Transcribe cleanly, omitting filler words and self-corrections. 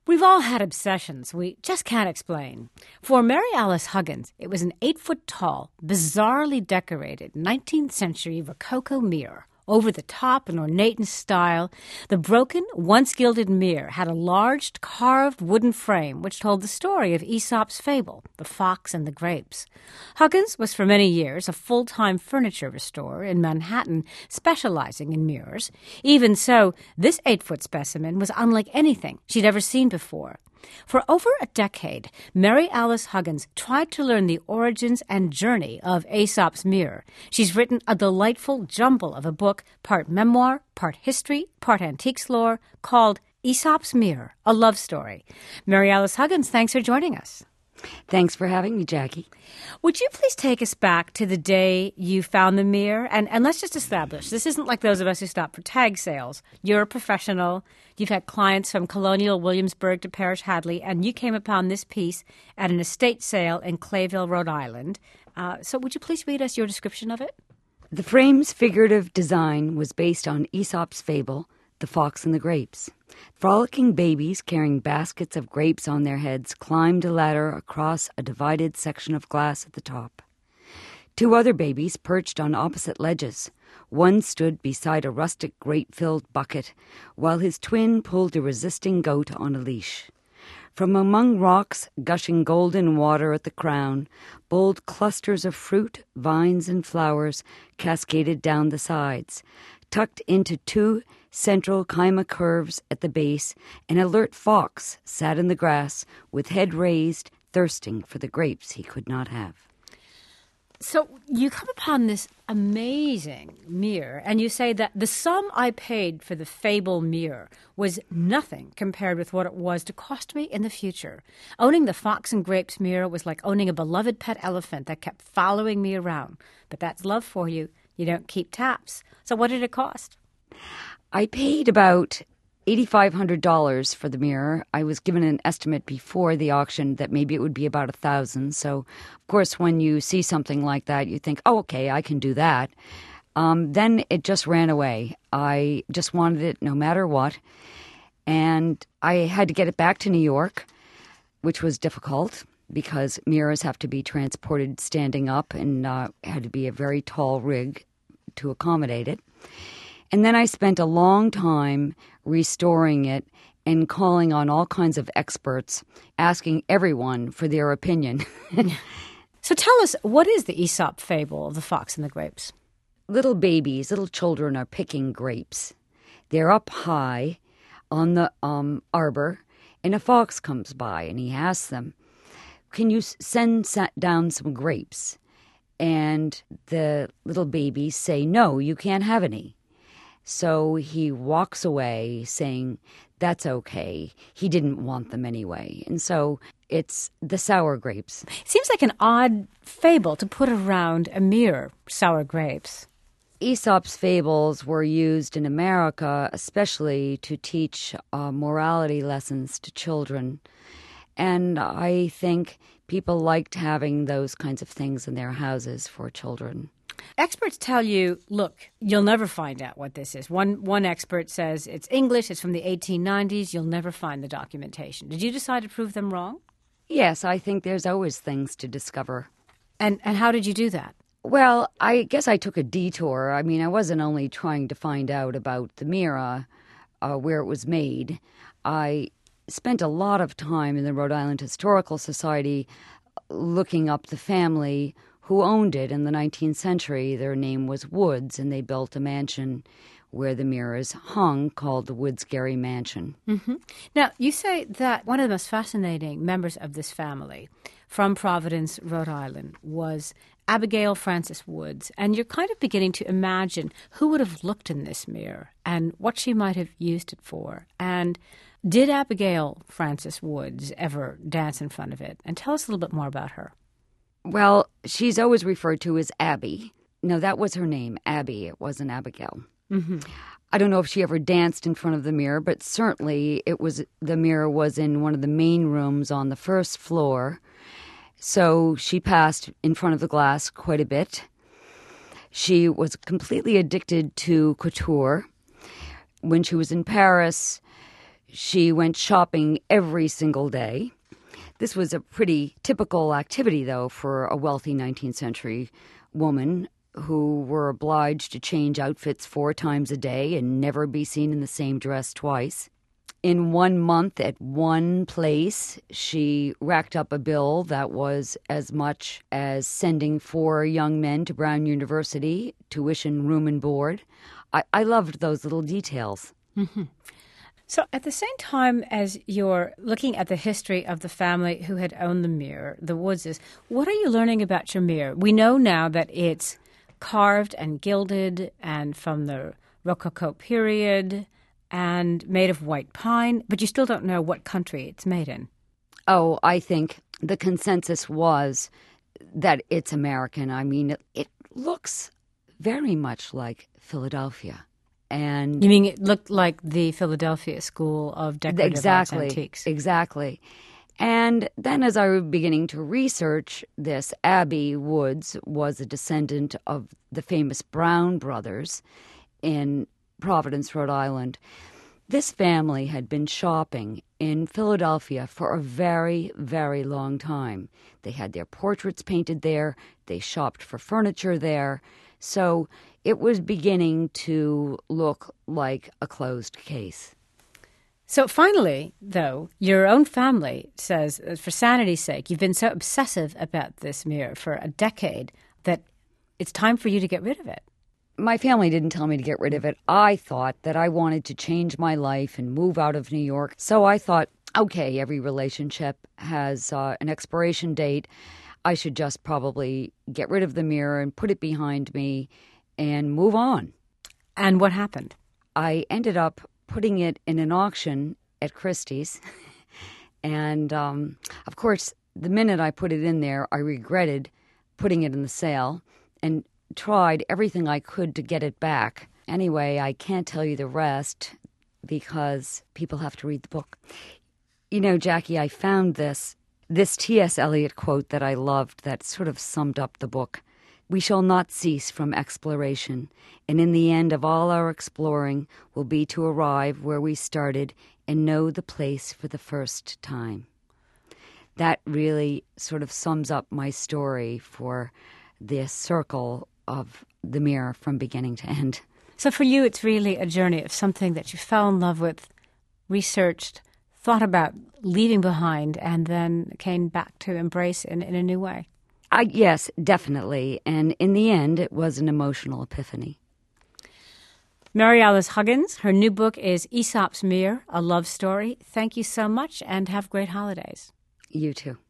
We've all had obsessions we just can't explain. For Mary Alice Huggins, it was an 8-foot-tall, bizarrely decorated 19th century Rococo mirror. Over the top and ornate in style, the broken, once gilded mirror had a large, carved wooden frame which told the story of Aesop's fable, The Fox and the Grapes. Huggins was for many years a full-time furniture restorer in Manhattan, specializing in mirrors. Even so, this 8-foot specimen was unlike anything she'd ever seen before. For over a decade, Mary Alice Huggins tried to learn the origins and journey of Aesop's mirror. She's written a delightful jumble of a book, part memoir, part history, part antiques lore, called Aesop's Mirror, a Love Story. Mary Alice Huggins, thanks for joining us. Thanks for having me, Jackie. Would you please take us back to the day you found the mirror? And let's just establish, this isn't like those of us who stop for tag sales. You're a professional. You've had clients from Colonial Williamsburg to Parrish Hadley, and you came upon this piece at an estate sale in Clayville, Rhode Island. So would you please read us your description of it? The frame's figurative design was based on Aesop's fable, The Fox and the Grapes. Frolicking babies carrying baskets of grapes on their heads climbed a ladder across a divided section of glass at the top. 2 other babies perched on opposite ledges. One stood beside a rustic grape-filled bucket, while his twin pulled a resisting goat on a leash. From among rocks gushing golden water at the crown, bold clusters of fruit, vines, and flowers cascaded down the sides. Tucked into 2 central chyma curves at the base, an alert fox sat in the grass with head raised, thirsting for the grapes he could not have. So you come upon this amazing mirror, and you say that the sum I paid for the fable mirror was nothing compared with what it was to cost me in the future. Owning the Fox and Grapes mirror was like owning a beloved pet elephant that kept following me around. But that's love for you. You don't keep taps. So what did it cost? I paid about $8,500 for the mirror. I was given an estimate before the auction that maybe it would be about $1,000. So, of course, when you see something like that, you think, oh, okay, I can do that. Then it just ran away. I just wanted it no matter what. And I had to get it back to New York, which was difficult because mirrors have to be transported standing up, and had to be a very tall rig to accommodate it. And then I spent a long time restoring it and calling on all kinds of experts, asking everyone for their opinion. So tell us, what is the Aesop fable of The Fox and the Grapes? Little babies, little children are picking grapes. They're up high on the arbor, and a fox comes by, and he asks them, can you send down some grapes? And the little babies say, no, you can't have any. So he walks away saying, that's okay. He didn't want them anyway. And so it's the sour grapes. Seems like an odd fable to put around a mirror, sour grapes. Aesop's fables were used in America especially to teach morality lessons to children. And I think people liked having those kinds of things in their houses for children. Experts tell you, look, you'll never find out what this is. One expert says it's English, it's from the 1890s, you'll never find the documentation. Did you decide to prove them wrong? Yes, I think there's always things to discover. And how did you do that? Well, I guess I took a detour. I mean, I wasn't only trying to find out about the mirror, where it was made. I spent a lot of time in the Rhode Island Historical Society looking up the family who owned it in the 19th century. Their name was Woods, and they built a mansion where the mirrors hung called the Woods-Gary Mansion. Mm-hmm. Now, you say that one of the most fascinating members of this family from Providence, Rhode Island, was Abigail Frances Woods, and you're kind of beginning to imagine who would have looked in this mirror and what she might have used it for. And did Abigail Frances Woods ever dance in front of it? And tell us a little bit more about her. Well, she's always referred to as Abby. No, that was her name, Abby. It wasn't Abigail. Mm-hmm. I don't know if she ever danced in front of the mirror, but certainly the mirror was in one of the main rooms on the first floor. So she passed in front of the glass quite a bit. She was completely addicted to couture. When she was in Paris, She went shopping every single day. This was a pretty typical activity, though, for a wealthy 19th century woman who were obliged to change outfits 4 times a day and never be seen in the same dress twice. In 1 month at one place, she racked up a bill that was as much as sending 4 young men to Brown University, tuition, room, and board. I loved those little details. Mm-hmm. So at the same time as you're looking at the history of the family who had owned the mirror, the Woodses, what are you learning about your mirror? We know now that it's carved and gilded and from the Rococo period and made of white pine, but you still don't know what country it's made in. Oh, I think the consensus was that it's American. I mean, it looks very much like Philadelphia. And you mean it looked like the Philadelphia School of Decorative Arts Antiques? Exactly. And then as I was beginning to research this, Abby Woods was a descendant of the famous Brown brothers in Providence, Rhode Island. This family had been shopping in Philadelphia for a very, very long time. They had their portraits painted there. They shopped for furniture there. So it was beginning to look like a closed case. So finally, though, your own family says, for sanity's sake, you've been so obsessive about this mirror for a decade that it's time for you to get rid of it. My family didn't tell me to get rid of it. I thought that I wanted to change my life and move out of New York. So I thought, okay, every relationship has an expiration date. I should just probably get rid of the mirror and put it behind me and move on. And what happened? I ended up putting it in an auction at Christie's. And, of course, the minute I put it in there, I regretted putting it in the sale and tried everything I could to get it back. Anyway, I can't tell you the rest because people have to read the book. You know, Jackie, I found this T.S. Eliot quote that I loved that sort of summed up the book. We shall not cease from exploration, and in the end of all our exploring will be to arrive where we started and know the place for the first time. That really sort of sums up my story for this circle of the mirror from beginning to end. So for you, it's really a journey of something that you fell in love with, researched, thought about leaving behind, and then came back to embrace in a new way. Yes, definitely. And in the end, it was an emotional epiphany. Mary Alice Huggins, her new book is Aesop's Mirror, A Love Story. Thank you so much and have great holidays. You too.